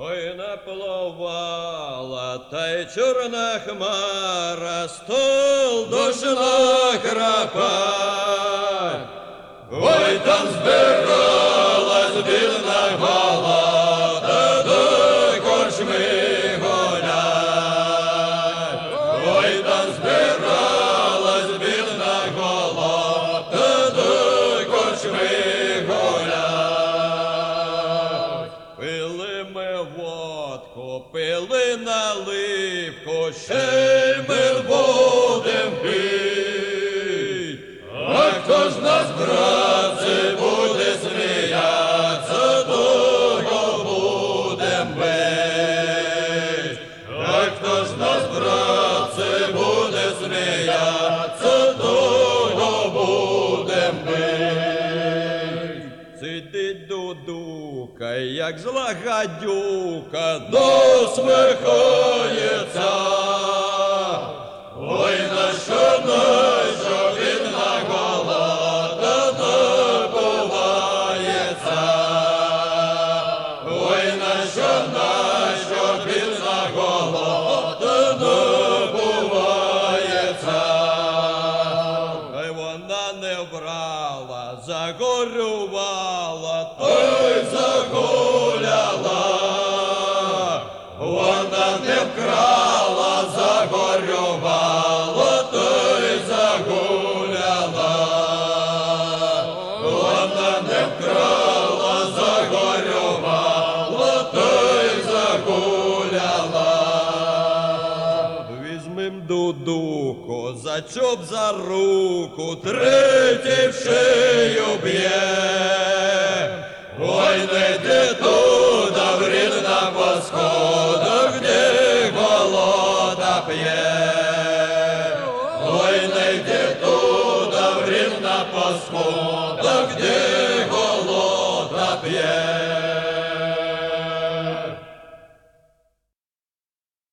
Ой, наплувала та й чорна хмара, стол душно крапать. Ой, там збиралась бідна голода, до корчми гулять. Ой, там збиралась бідна голода, до корчми гулять. Пили ми водку, пили наливку, ще й ми будем пить. А хто ж нас, братці, буде сміятися, того будем бить. А хто ж нас, братці, буде сміятися, того будем бить. Сидить дудука, як зла гадюка, досміхається. Ой, нащо бідна голода добувається. Ой, нащо бідна голода добувається. Ой, вона не брала, загорювала, той загуляла. Вона не вкрала, загорювала, той загуляла. Вона не вкрала, загорювала, той загуляла. Візьмем дудуку, за чоб, за руку, третій в шию б'є. Ой, не йди туди, врідна по сходах, де голода п'є. Ой, не йди туди, врідна по сходах, де голода п'є.